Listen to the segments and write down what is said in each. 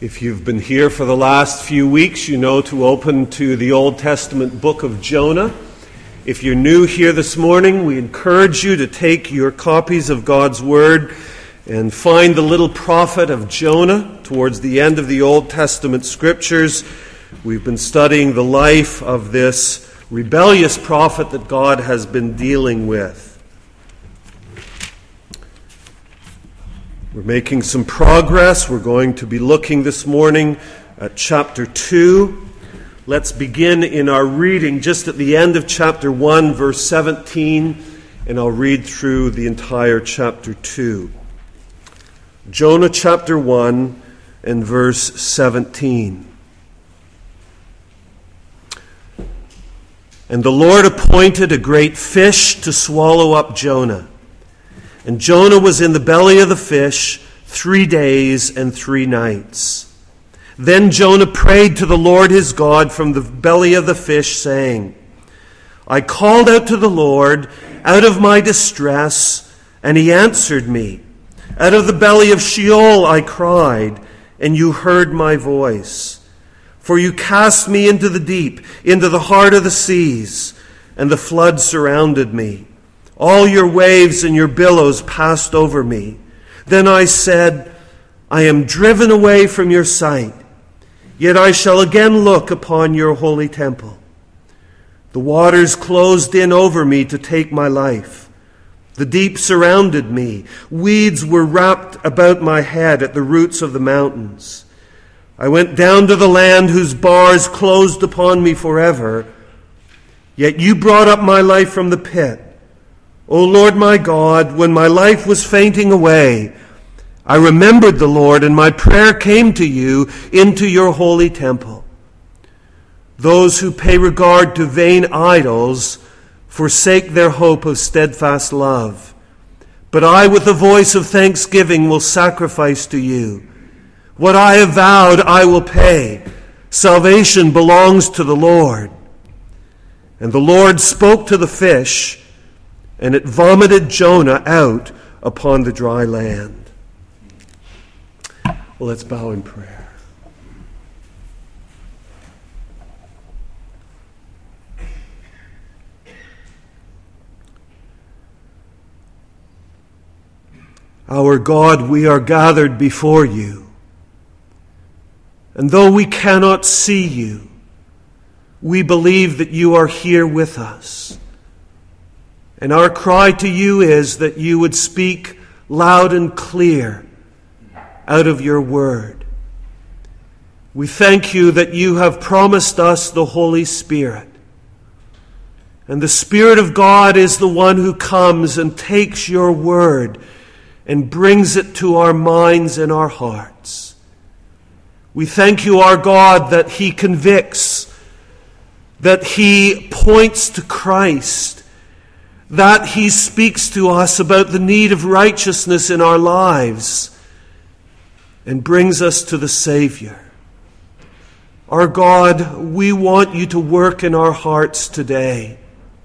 If you've been here for the last few weeks, you know to open to the Old Testament book of Jonah. If you're new here this morning, we encourage you to take your copies of God's Word and find the little prophet of Jonah towards the end of the Old Testament Scriptures. We've been studying the life of this rebellious prophet that God has been dealing with. We're making some progress. We're going to be looking this morning at chapter 2. Let's begin in our reading just at the end of chapter 1, verse 17, and I'll read through the entire chapter 2. Jonah chapter 1 and verse 17. And the Lord appointed a great fish to swallow up Jonah. And Jonah was in the belly of the fish 3 days and 3 nights. Then Jonah prayed to the Lord his God from the belly of the fish, saying, I called out to the Lord out of my distress, and he answered me. Out of the belly of Sheol I cried, and you heard my voice. For you cast me into the deep, into the heart of the seas, and the flood surrounded me. All your waves and your billows passed over me. Then I said, I am driven away from your sight, yet I shall again look upon your holy temple. The waters closed in over me to take my life. The deep surrounded me. Weeds were wrapped about my head at the roots of the mountains. I went down to the land whose bars closed upon me forever. Yet you brought up my life from the pit. O Lord my God, when my life was fainting away, I remembered the Lord, and my prayer came to you into your holy temple. Those who pay regard to vain idols forsake their hope of steadfast love. But I, with a voice of thanksgiving, will sacrifice to you. What I have vowed, I will pay. Salvation belongs to the Lord. And the Lord spoke to the fish, and it vomited Jonah out upon the dry land. Well, let's bow in prayer. Our God, we are gathered before you. And though we cannot see you, we believe that you are here with us. And our cry to you is that you would speak loud and clear out of your word. We thank you that you have promised us the Holy Spirit. And the Spirit of God is the one who comes and takes your word and brings it to our minds and our hearts. We thank you, our God, that he convicts, that he points to Christ, that he speaks to us about the need of righteousness in our lives and brings us to the Savior. Our God, we want you to work in our hearts today.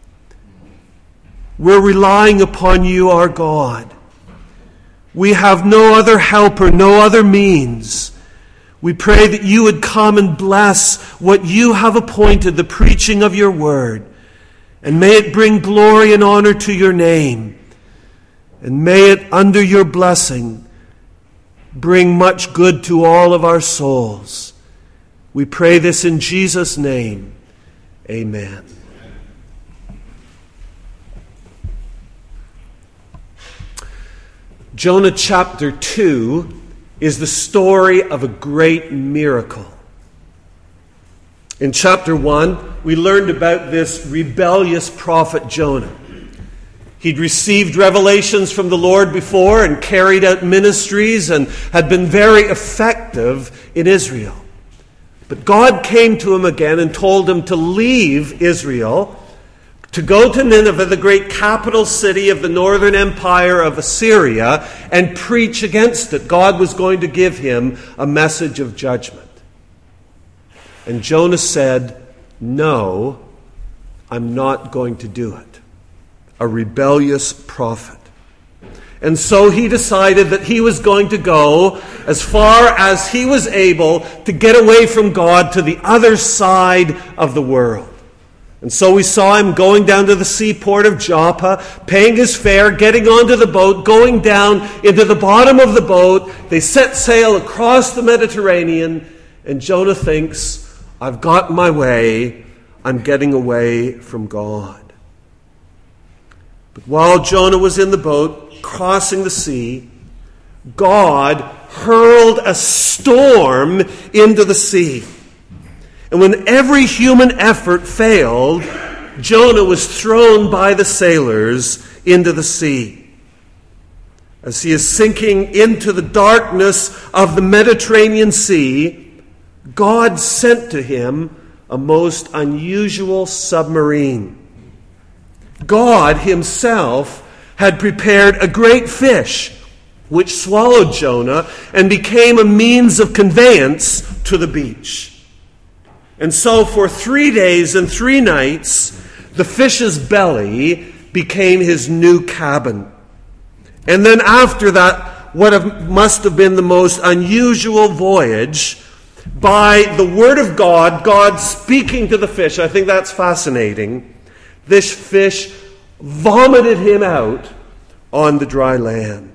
We're relying upon you, our God. We have no other helper, no other means. We pray that you would come and bless what you have appointed, the preaching of your word. And may it bring glory and honor to your name. And may it, under your blessing, bring much good to all of our souls. We pray this in Jesus' name. Amen. Jonah chapter 2 is the story of a great miracle. In chapter 1, we learned about this rebellious prophet Jonah. He'd received revelations from the Lord before and carried out ministries and had been very effective in Israel. But God came to him again and told him to leave Israel, to go to Nineveh, the great capital city of the northern empire of Assyria, and preach against it. God was going to give him a message of judgment. And Jonah said, no, I'm not going to do it. A rebellious prophet. And so he decided that he was going to go as far as he was able to get away from God to the other side of the world. And so we saw him going down to the seaport of Joppa, paying his fare, getting onto the boat, going down into the bottom of the boat. They set sail across the Mediterranean, and Jonah thinks, I've got my way. I'm getting away from God. But while Jonah was in the boat, crossing the sea, God hurled a storm into the sea. And when every human effort failed, Jonah was thrown by the sailors into the sea. As he is sinking into the darkness of the Mediterranean Sea, God sent to him a most unusual submarine. God himself had prepared a great fish which swallowed Jonah and became a means of conveyance to the beach. And so for 3 days and 3 nights, the fish's belly became his new cabin. And then after that, must have been the most unusual voyage, by the word of God, God speaking to the fish. I think that's fascinating. This fish vomited him out on the dry land.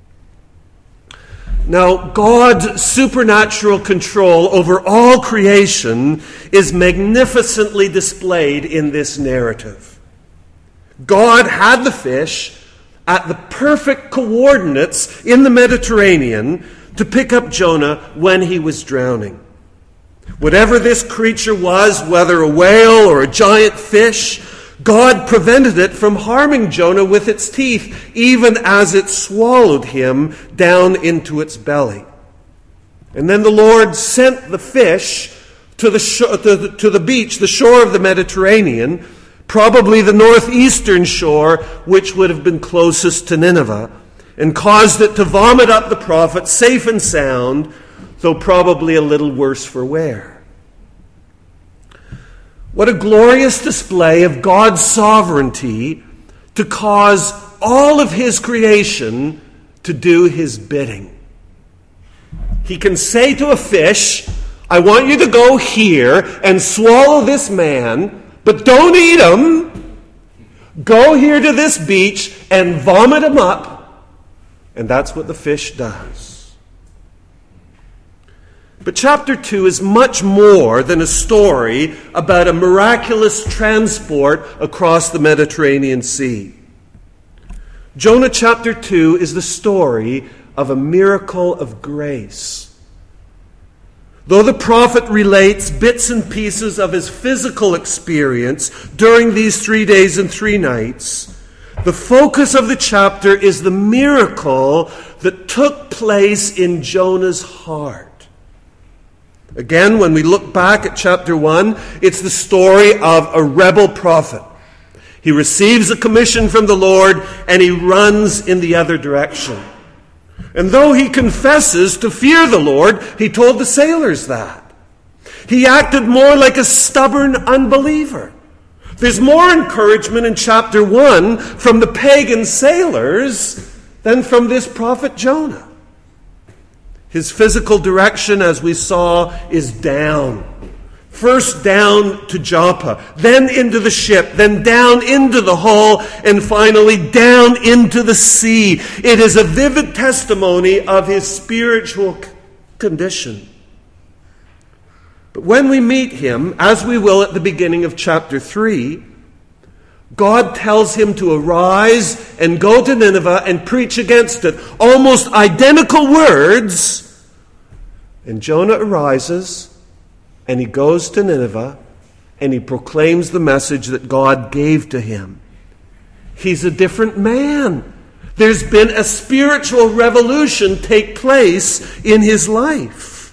Now, God's supernatural control over all creation is magnificently displayed in this narrative. God had the fish at the perfect coordinates in the Mediterranean to pick up Jonah when he was drowning. Whatever this creature was, whether a whale or a giant fish, God prevented it from harming Jonah with its teeth, even as it swallowed him down into its belly. And then the Lord sent the fish to the beach, the shore of the Mediterranean, probably the northeastern shore, which would have been closest to Nineveh, and caused it to vomit up the prophet safe and sound, though probably a little worse for wear. What a glorious display of God's sovereignty to cause all of his creation to do his bidding. He can say to a fish, I want you to go here and swallow this man, but don't eat him. Go here to this beach and vomit him up. And that's what the fish does. But chapter 2 is much more than a story about a miraculous transport across the Mediterranean Sea. Jonah chapter 2 is the story of a miracle of grace. Though the prophet relates bits and pieces of his physical experience during these 3 days and 3 nights, the focus of the chapter is the miracle that took place in Jonah's heart. Again, when we look back at chapter 1, it's the story of a rebel prophet. He receives a commission from the Lord and he runs in the other direction. And though he confesses to fear the Lord, he told the sailors that. He acted more like a stubborn unbeliever. There's more encouragement in chapter 1 from the pagan sailors than from this prophet Jonah. His physical direction, as we saw, is down. First down to Joppa, then into the ship, then down into the hull, and finally down into the sea. It is a vivid testimony of his spiritual condition. But when we meet him, as we will at the beginning of chapter 3, God tells him to arise and go to Nineveh and preach against it. Almost identical words. And Jonah arises and he goes to Nineveh and he proclaims the message that God gave to him. He's a different man. There's been a spiritual revolution take place in his life.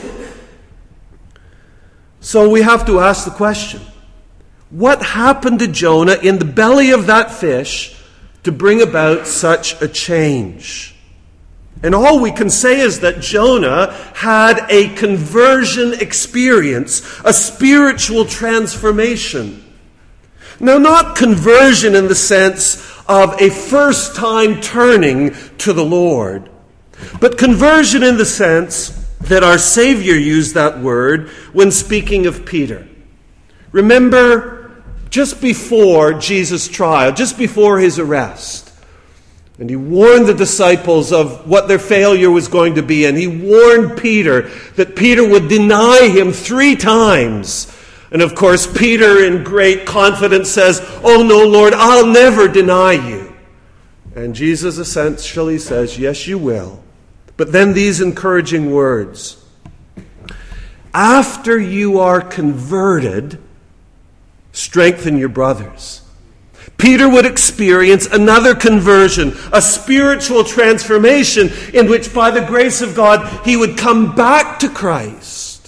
So we have to ask the question, what happened to Jonah in the belly of that fish to bring about such a change? And all we can say is that Jonah had a conversion experience, a spiritual transformation. Now, not conversion in the sense of a first-time turning to the Lord. But conversion in the sense that our Savior used that word when speaking of Peter. Remember, just before Jesus' trial, just before his arrest, and he warned the disciples of what their failure was going to be, and he warned Peter that Peter would deny him 3 times. And of course, Peter in great confidence says, "Oh no, Lord, I'll never deny you." And Jesus essentially says, "Yes, you will." But then these encouraging words, "After you are converted, strengthen your brothers." Peter would experience another conversion, a spiritual transformation in which, by the grace of God, he would come back to Christ.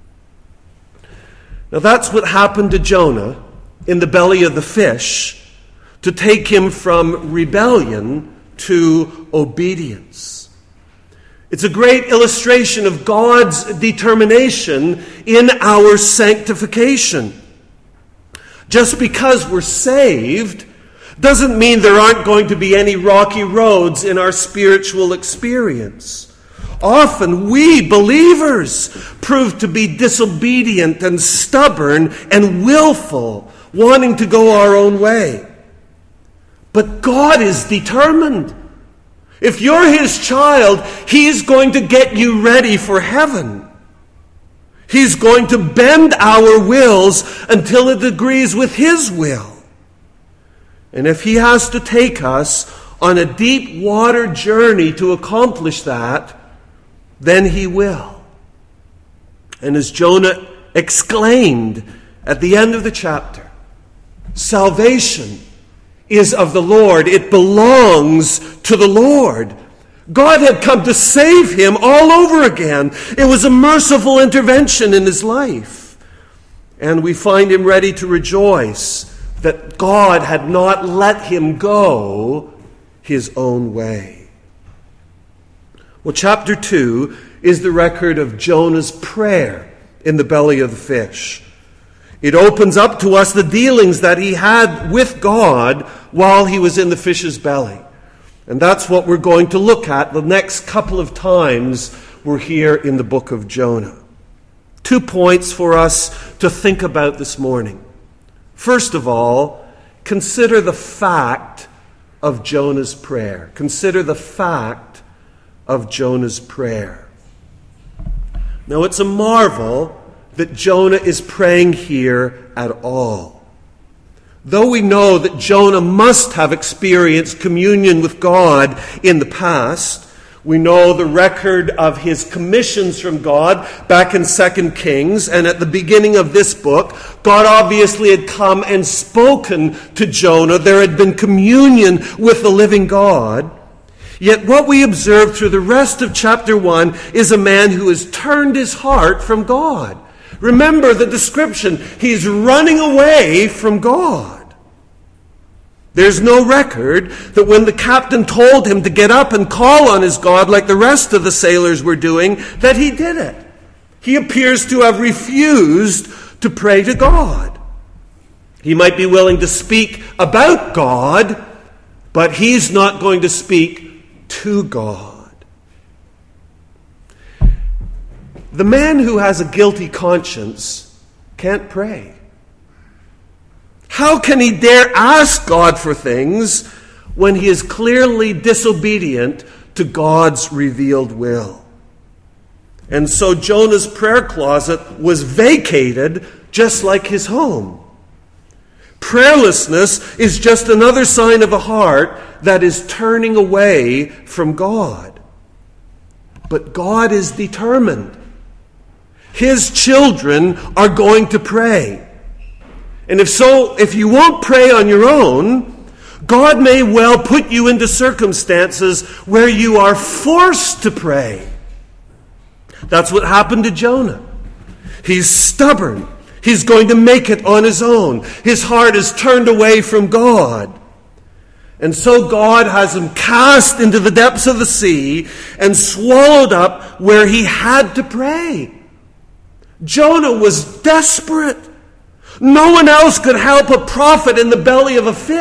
Now that's what happened to Jonah in the belly of the fish to take him from rebellion to obedience. It's a great illustration of God's determination in our sanctification. Just because we're saved doesn't mean there aren't going to be any rocky roads in our spiritual experience. Often we believers prove to be disobedient and stubborn and willful, wanting to go our own way. But God is determined. If you're his child, he's going to get you ready for heaven. He's going to bend our wills until it agrees with his will. And if he has to take us on a deep water journey to accomplish that, then he will. And as Jonah exclaimed at the end of the chapter, salvation is of the Lord. It belongs to the Lord. God had come to save him all over again. It was a merciful intervention in his life. And we find him ready to rejoice that God had not let him go his own way. Well, chapter 2 is the record of Jonah's prayer in the belly of the fish. It opens up to us the dealings that he had with God while he was in the fish's belly. And that's what we're going to look at the next couple of times we're here in the book of Jonah. 2 points for us to think about this morning. First of all, consider the fact of Jonah's prayer. Consider the fact of Jonah's prayer. Now, it's a marvel that Jonah is praying here at all. Though we know that Jonah must have experienced communion with God in the past, we know the record of his commissions from God back in 2 Kings, and at the beginning of this book, God obviously had come and spoken to Jonah. There had been communion with the living God. Yet what we observe through the rest of chapter 1 is a man who has turned his heart from God. Remember the description. He's running away from God. There's no record that when the captain told him to get up and call on his God like the rest of the sailors were doing, that he did it. He appears to have refused to pray to God. He might be willing to speak about God, but he's not going to speak to God. The man who has a guilty conscience can't pray. How can he dare ask God for things when he is clearly disobedient to God's revealed will? And so Jonah's prayer closet was vacated just like his home. Prayerlessness is just another sign of a heart that is turning away from God. But God is determined. His children are going to pray. And if you won't pray on your own, God may well put you into circumstances where you are forced to pray. That's what happened to Jonah. He's stubborn. He's going to make it on his own. His heart is turned away from God. And so God has him cast into the depths of the sea and swallowed up where he had to pray. Jonah was desperate. No one else could help a prophet in the belly of a fish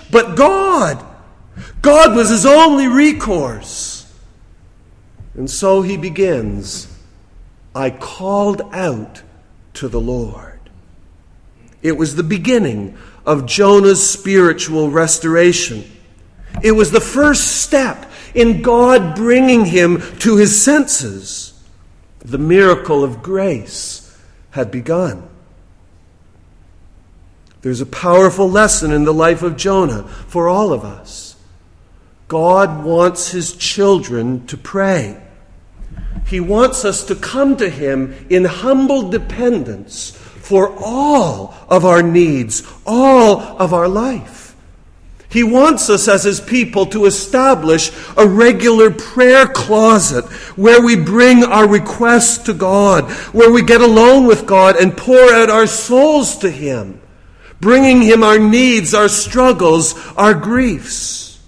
but God. God was his only recourse. And so he begins, I called out to the Lord. It was the beginning of Jonah's spiritual restoration. It was the first step in God bringing him to his senses. The miracle of grace had begun. There's a powerful lesson in the life of Jonah for all of us. God wants his children to pray. He wants us to come to him in humble dependence for all of our needs, all of our life. He wants us as his people to establish a regular prayer closet where we bring our requests to God, where we get alone with God and pour out our souls to him, bringing him our needs, our struggles, our griefs.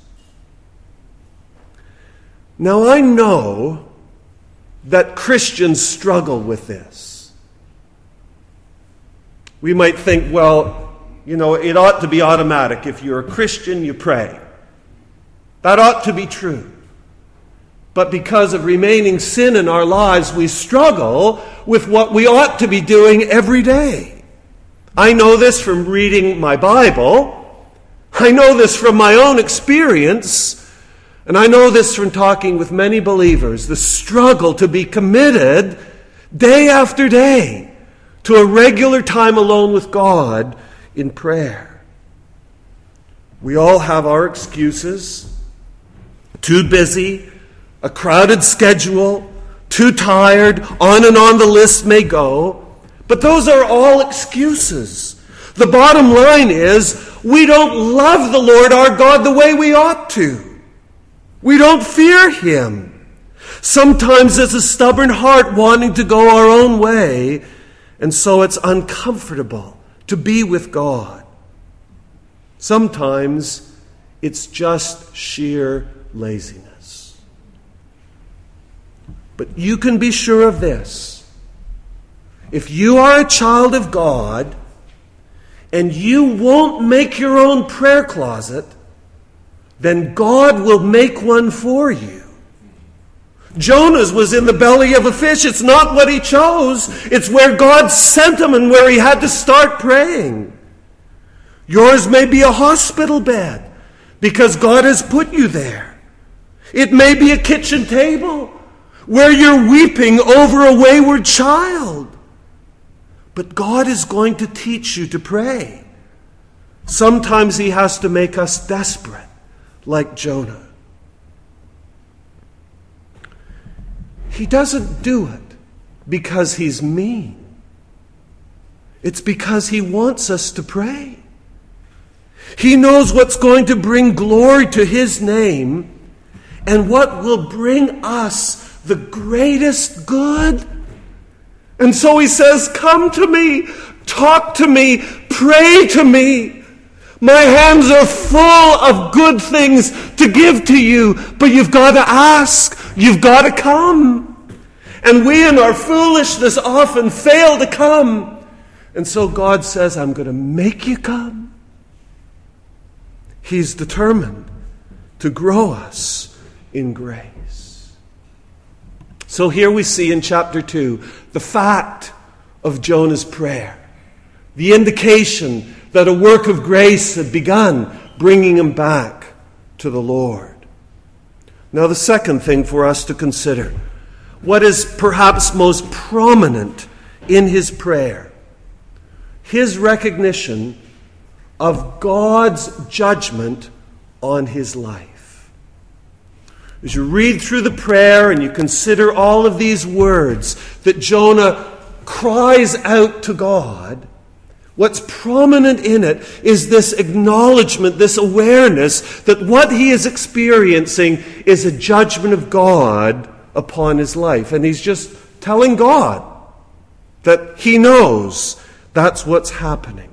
Now I know that Christians struggle with this. We might think, well, it ought to be automatic. If you're a Christian, you pray. That ought to be true. But because of remaining sin in our lives, we struggle with what we ought to be doing every day. I know this from reading my Bible. I know this from my own experience. And I know this from talking with many believers, the struggle to be committed day after day to a regular time alone with God in prayer. We all have our excuses. Too busy, a crowded schedule, too tired, on and on the list may go. But those are all excuses. The bottom line is, we don't love the Lord our God the way we ought to. We don't fear him. Sometimes it's a stubborn heart wanting to go our own way, and so it's uncomfortable to be with God. Sometimes it's just sheer laziness. But you can be sure of this. If you are a child of God and you won't make your own prayer closet, then God will make one for you. Jonah's was in the belly of a fish. It's not what he chose. It's where God sent him and where he had to start praying. Yours may be a hospital bed because God has put you there. It may be a kitchen table where you're weeping over a wayward child. But God is going to teach you to pray. Sometimes he has to make us desperate, like Jonah. He doesn't do it because he's mean. It's because he wants us to pray. He knows what's going to bring glory to his name and what will bring us the greatest good. And so he says, come to me, talk to me, pray to me. My hands are full of good things to give to you, but you've got to ask, you've got to come. And we in our foolishness often fail to come. And so God says, I'm going to make you come. He's determined to grow us in grace. So here we see in chapter 2 the fact of Jonah's prayer, the indication that a work of grace had begun, bringing him back to the Lord. Now the second thing for us to consider, what is perhaps most prominent in his prayer, his recognition of God's judgment on his life. As you read through the prayer and you consider all of these words that Jonah cries out to God, what's prominent in it is this acknowledgement, this awareness that what he is experiencing is a judgment of God upon his life. And he's just telling God that he knows that's what's happening.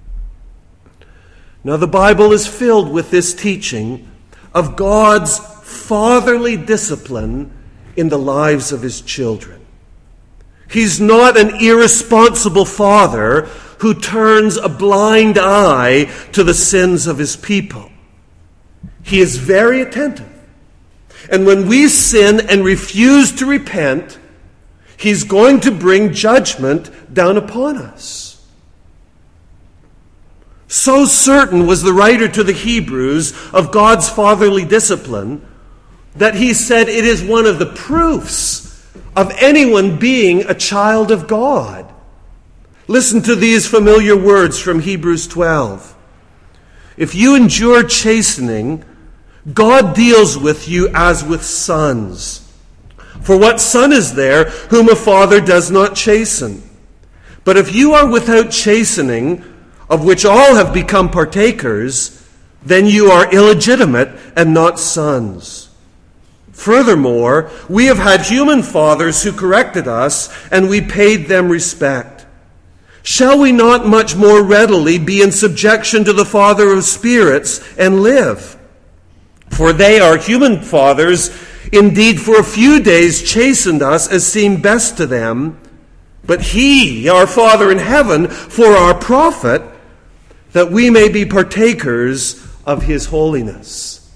Now, the Bible is filled with this teaching of God's fatherly discipline in the lives of his children. He's not an irresponsible father who turns a blind eye to the sins of his people. He is very attentive. And when we sin and refuse to repent, He's going to bring judgment down upon us. So certain was the writer to the Hebrews of God's fatherly discipline that he said it is one of the proofs of anyone being a child of God. Listen to these familiar words from Hebrews 12. If you endure chastening, God deals with you as with sons. For what son is there whom a father does not chasten? But if you are without chastening, of which all have become partakers, then you are illegitimate and not sons. Furthermore, we have had human fathers who corrected us, and we paid them respect. Shall we not much more readily be in subjection to the Father of spirits and live? For they, our human fathers, indeed for a few days chastened us as seemed best to them, but He, our Father in heaven, for our profit, that we may be partakers of His holiness.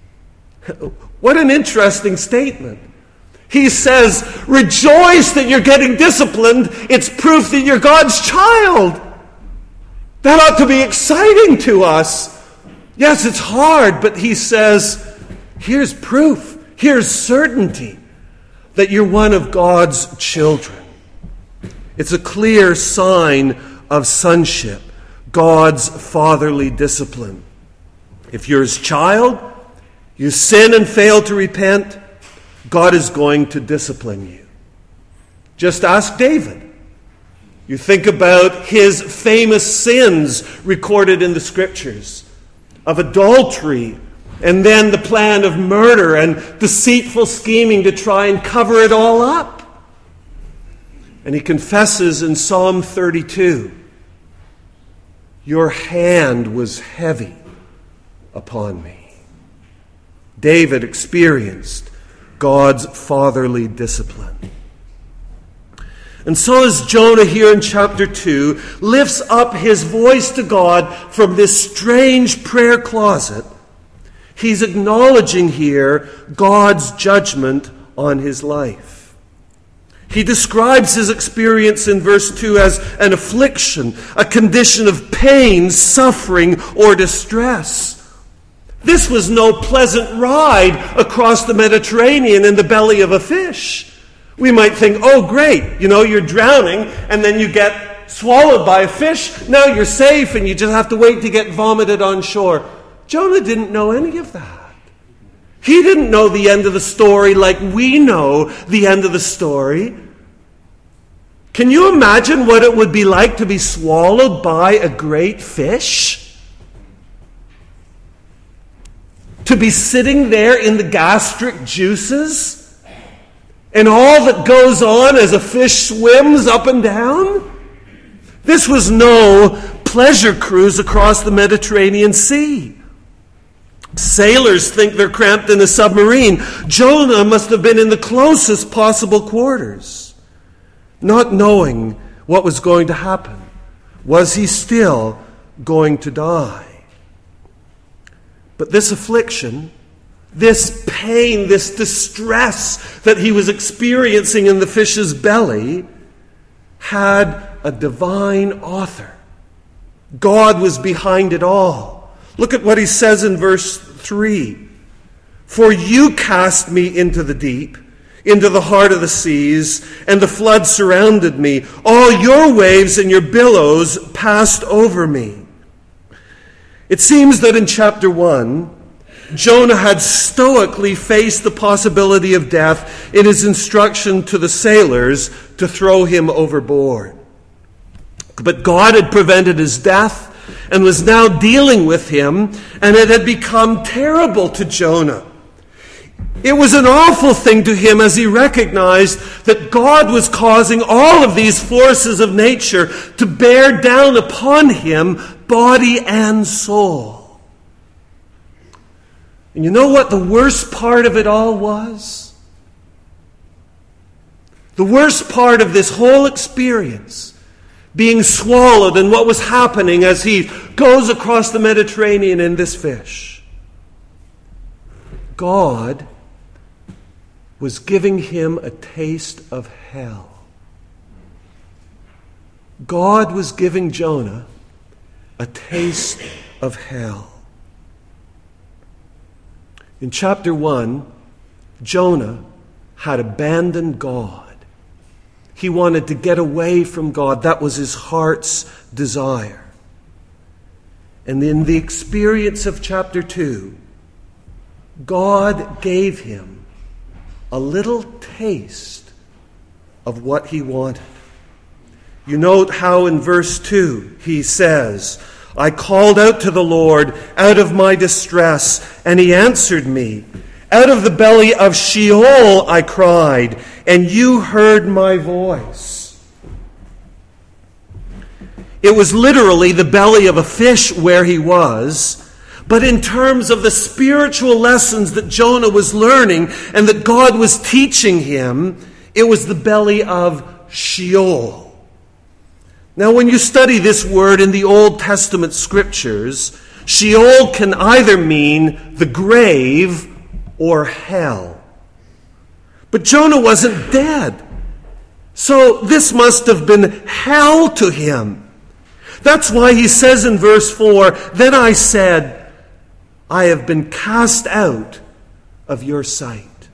What an interesting statement. He says, rejoice that you're getting disciplined. It's proof that you're God's child. That ought to be exciting to us. Yes, it's hard, but he says, here's proof. Here's certainty that you're one of God's children. It's a clear sign of sonship, God's fatherly discipline. If you're His child, you sin and fail to repent, God is going to discipline you. Just ask David. You think about his famous sins recorded in the Scriptures of adultery, and then the plan of murder and deceitful scheming to try and cover it all up. And he confesses in Psalm 32, your hand was heavy upon me. David experienced God's fatherly discipline. And so as Jonah here in chapter 2 lifts up his voice to God from this strange prayer closet, he's acknowledging here God's judgment on his life. He describes his experience in verse 2 as an affliction, a condition of pain, suffering, or distress. This was no pleasant ride across the Mediterranean in the belly of a fish. We might think, oh great, you're drowning and then you get swallowed by a fish. Now you're safe and you just have to wait to get vomited on shore. Jonah didn't know any of that. He didn't know the end of the story like we know the end of the story. Can you imagine what it would be like to be swallowed by a great fish? To be sitting there in the gastric juices and all that goes on as a fish swims up and down? This was no pleasure cruise across the Mediterranean Sea. Sailors think they're cramped in a submarine. Jonah must have been in the closest possible quarters, not knowing what was going to happen. Was he still going to die? But this affliction, this pain, this distress that he was experiencing in the fish's belly had a divine author. God was behind it all. Look at what he says in verse 3. For you cast me into the deep, into the heart of the seas, and the flood surrounded me. All your waves and your billows passed over me. It seems that in chapter 1, Jonah had stoically faced the possibility of death in his instruction to the sailors to throw him overboard. But God had prevented his death and was now dealing with him, and it had become terrible to Jonah. It was an awful thing to him as he recognized that God was causing all of these forces of nature to bear down upon him, body and soul. And you know what the worst part of it all was? The worst part of this whole experience, being swallowed and what was happening as he goes across the Mediterranean in this fish, God was giving him a taste of hell. God was giving Jonah a taste of hell. In chapter 1, Jonah had abandoned God. He wanted to get away from God. That was his heart's desire. And in the experience of chapter 2, God gave him a little taste of what he wanted. You note how in verse 2 he says, I called out to the Lord out of my distress, and he answered me. Out of the belly of Sheol I cried, and you heard my voice. It was literally the belly of a fish where he was, but in terms of the spiritual lessons that Jonah was learning and that God was teaching him, it was the belly of Sheol. Now, when you study this word in the Old Testament scriptures, Sheol can either mean the grave or hell. But Jonah wasn't dead. So this must have been hell to him. That's why he says in verse 4, Then I said, I have been cast out of your sight.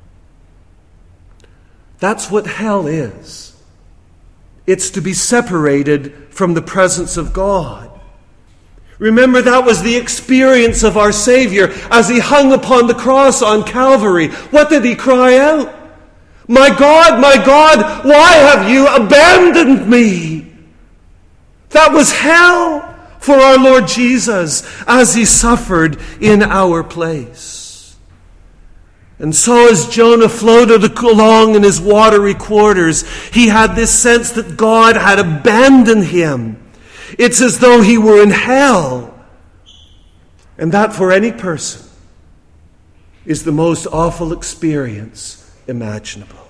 That's what hell is. It's to be separated from the presence of God. Remember, that was the experience of our Savior as he hung upon the cross on Calvary. What did he cry out? My God, why have you abandoned me? That was hell for our Lord Jesus as he suffered in our place. And so as Jonah floated along in his watery quarters, he had this sense that God had abandoned him. It's as though he were in hell. And that for any person is the most awful experience imaginable.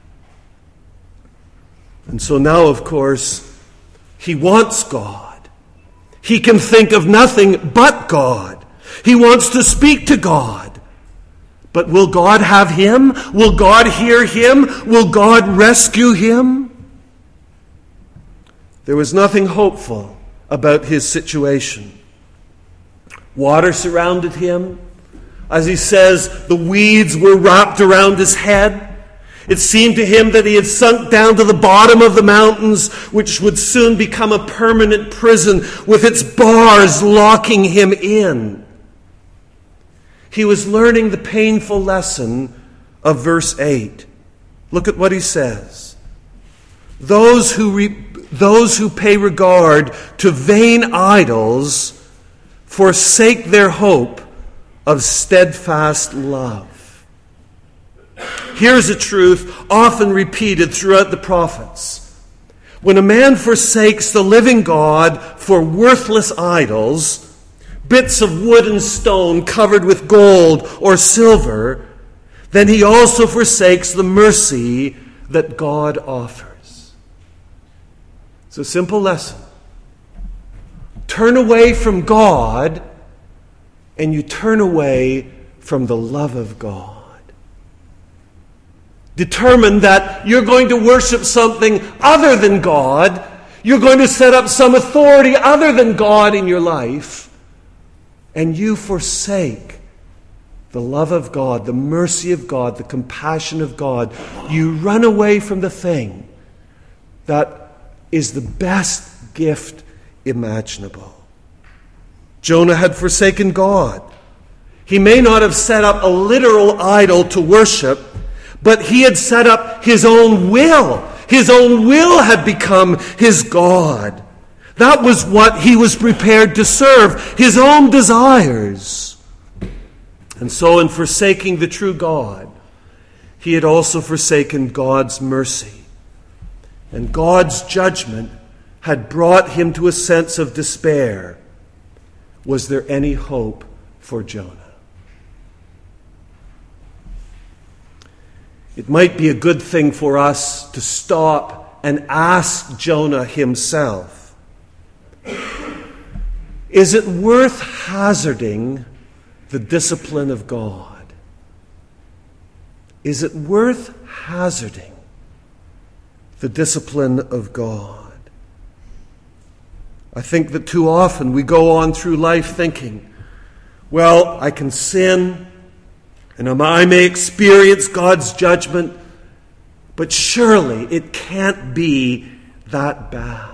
And so now, of course, he wants God. He can think of nothing but God. He wants to speak to God. But will God have him? Will God hear him? Will God rescue him? There was nothing hopeful about his situation. Water surrounded him. As he says, the weeds were wrapped around his head. It seemed to him that he had sunk down to the bottom of the mountains, which would soon become a permanent prison with its bars locking him in. He was learning the painful lesson of verse 8. Look at what he says. Those who pay regard to vain idols forsake their hope of steadfast love. Here's a truth often repeated throughout the prophets. When a man forsakes the living God for worthless idols, bits of wood and stone covered with gold or silver, then he also forsakes the mercy that God offers. It's a simple lesson. Turn away from God, and you turn away from the love of God. Determine that you're going to worship something other than God. You're going to set up some authority other than God in your life. And you forsake the love of God, the mercy of God, the compassion of God. You run away from the thing that is the best gift imaginable. Jonah had forsaken God. He may not have set up a literal idol to worship, but he had set up his own will. His own will had become his God. That was what he was prepared to serve, his own desires. And so in forsaking the true God, he had also forsaken God's mercy. And God's judgment had brought him to a sense of despair. Was there any hope for Jonah? It might be a good thing for us to stop and ask Jonah himself, is it worth hazarding the discipline of God? Is it worth hazarding the discipline of God? I think that too often we go on through life thinking, well, I can sin, and I may experience God's judgment, but surely it can't be that bad.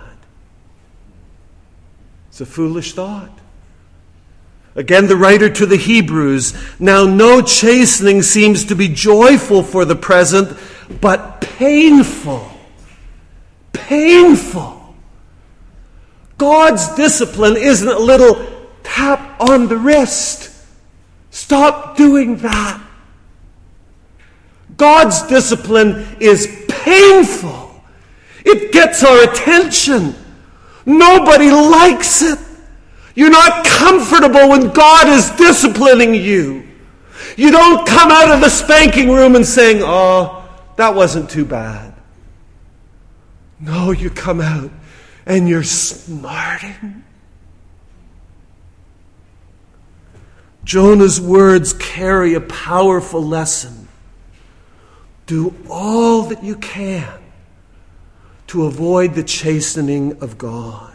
It's a foolish thought. Again, the writer to the Hebrews, now no chastening seems to be joyful for the present, but painful. Painful. God's discipline isn't a little tap on the wrist. Stop doing that. God's discipline is painful. It gets our attention. Nobody likes it. You're not comfortable when God is disciplining you. You don't come out of the spanking room and saying, oh, that wasn't too bad. No, you come out and you're smarting. Jonah's words carry a powerful lesson. Do all that you can to avoid the chastening of God.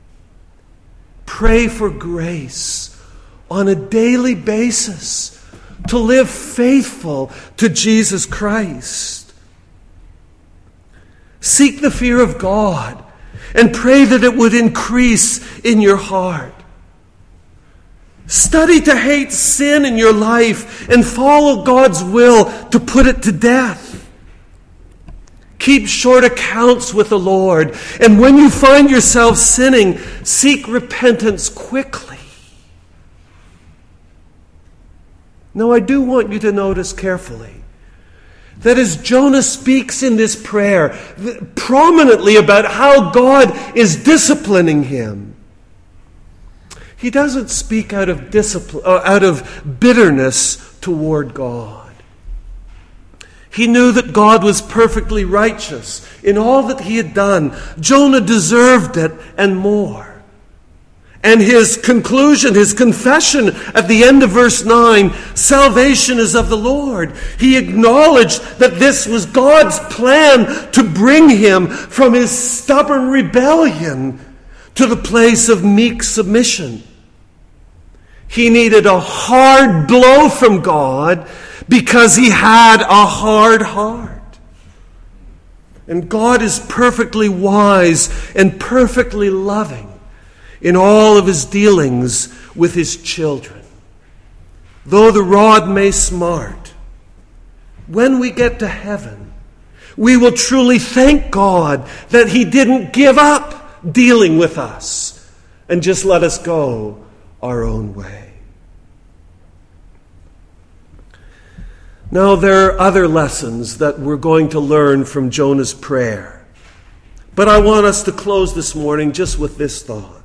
Pray for grace on a daily basis to live faithful to Jesus Christ. Seek the fear of God and pray that it would increase in your heart. Study to hate sin in your life and follow God's will to put it to death. Keep short accounts with the Lord, and when you find yourself sinning, seek repentance quickly. Now, I do want you to notice carefully that as Jonah speaks in this prayer prominently about how God is disciplining him, he doesn't speak out of bitterness toward God. He knew that God was perfectly righteous in all that he had done. Jonah deserved it and more. And his conclusion, his confession at the end of verse 9, salvation is of the Lord. He acknowledged that this was God's plan to bring him from his stubborn rebellion to the place of meek submission. He needed a hard blow from God because he had a hard heart. And God is perfectly wise and perfectly loving in all of his dealings with his children. Though the rod may smart, when we get to heaven, we will truly thank God that he didn't give up dealing with us and just let us go our own way. Now, there are other lessons that we're going to learn from Jonah's prayer. But I want us to close this morning just with this thought.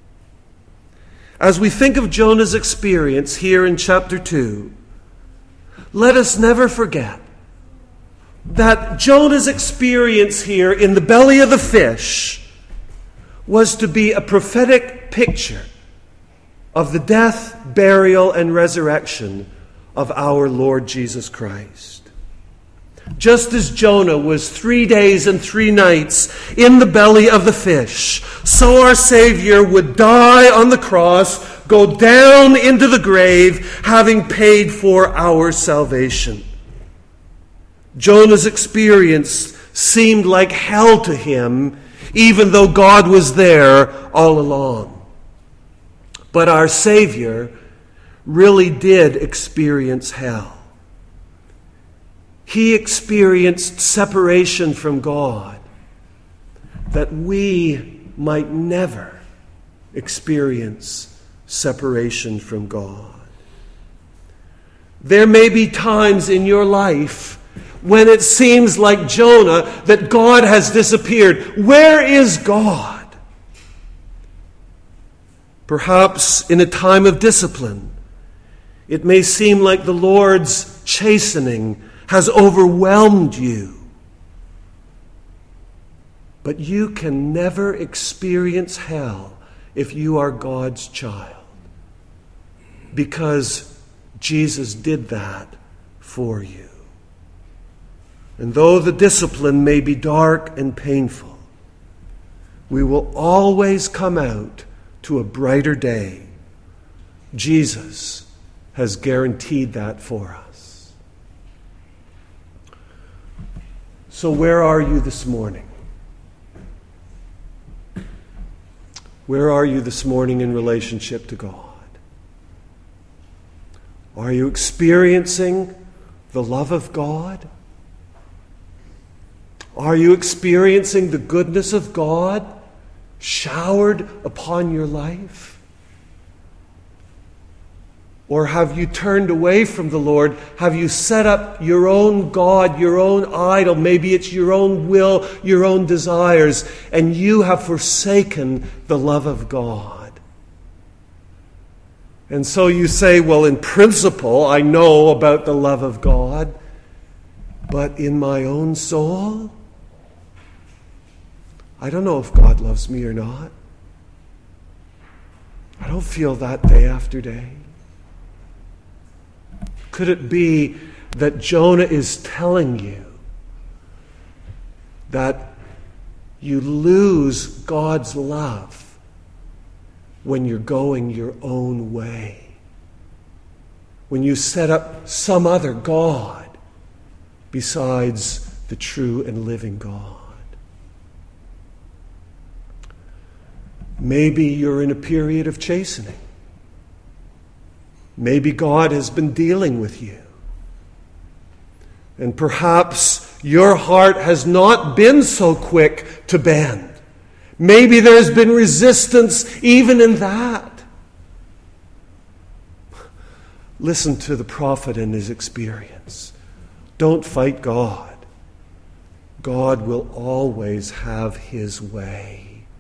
As we think of Jonah's experience here in chapter 2, let us never forget that Jonah's experience here in the belly of the fish was to be a prophetic picture of the death, burial, and resurrection of our Lord Jesus Christ. Just as Jonah was 3 days and 3 nights in the belly of the fish, so our Savior would die on the cross, go down into the grave, having paid for our salvation. Jonah's experience seemed like hell to him, even though God was there all along. But our Savior really did experience hell. He experienced separation from God that we might never experience separation from God. There may be times in your life when it seems like Jonah that God has disappeared. Where is God? Perhaps in a time of discipline, it may seem like the Lord's chastening has overwhelmed you. But you can never experience hell if you are God's child, because Jesus did that for you. And though the discipline may be dark and painful, we will always come out to a brighter day. Jesus has guaranteed that for us. So where are you this morning? Where are you this morning in relationship to God? Are you experiencing the love of God? Are you experiencing the goodness of God showered upon your life? Or have you turned away from the Lord? Have you set up your own God, your own idol? Maybe it's your own will, your own desires, and you have forsaken the love of God. And so you say, well, in principle, I know about the love of God, but in my own soul, I don't know if God loves me or not. I don't feel that day after day. Could it be that Jonah is telling you that you lose God's love when you're going your own way? When you set up some other God besides the true and living God? Maybe you're in a period of chastening. Maybe God has been dealing with you. And perhaps your heart has not been so quick to bend. Maybe there's been resistance even in that. Listen to the prophet and his experience. Don't fight God. God will always have his way.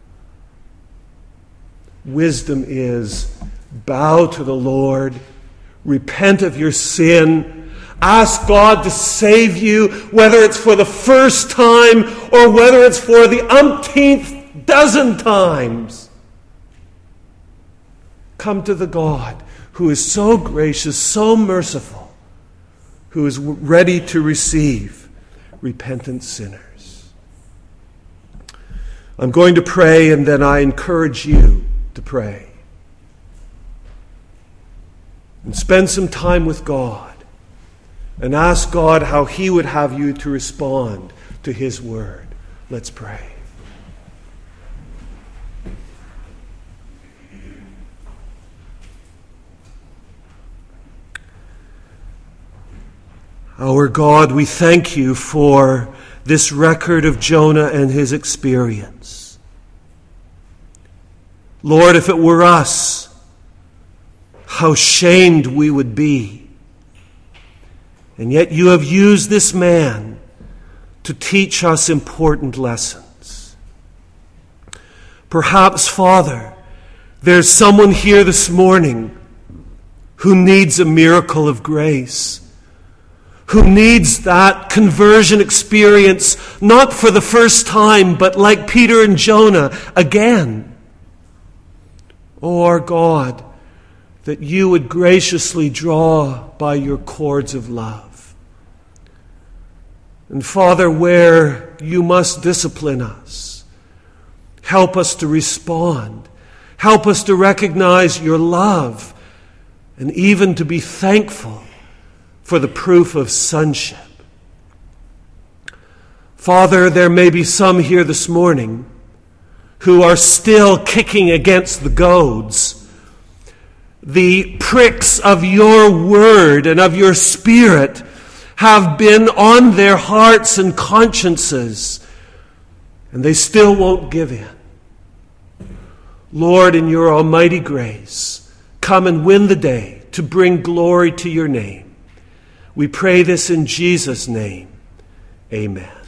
Wisdom is bow to the Lord, repent of your sin, ask God to save you, whether it's for the first time or whether it's for the umpteenth dozen times. Come to the God who is so gracious, so merciful, who is ready to receive repentant sinners. I'm going to pray, and then I encourage you to pray. And spend some time with God and ask God how he would have you to respond to his word. Let's pray. Our God, we thank you for this record of Jonah and his experience. Lord, if it were us, how shamed we would be. And yet you have used this man to teach us important lessons. Perhaps, Father, there's someone here this morning who needs a miracle of grace, who needs that conversion experience, not for the first time, but like Peter and Jonah, again. Oh, our God, that you would graciously draw by your cords of love. And Father, where you must discipline us, help us to respond. Help us to recognize your love and even to be thankful for the proof of sonship. Father, there may be some here this morning who are still kicking against the goads. The pricks of your word and of your spirit have been on their hearts and consciences, and they still won't give in. Lord, in your almighty grace, come and win the day to bring glory to your name. We pray this in Jesus' name. Amen.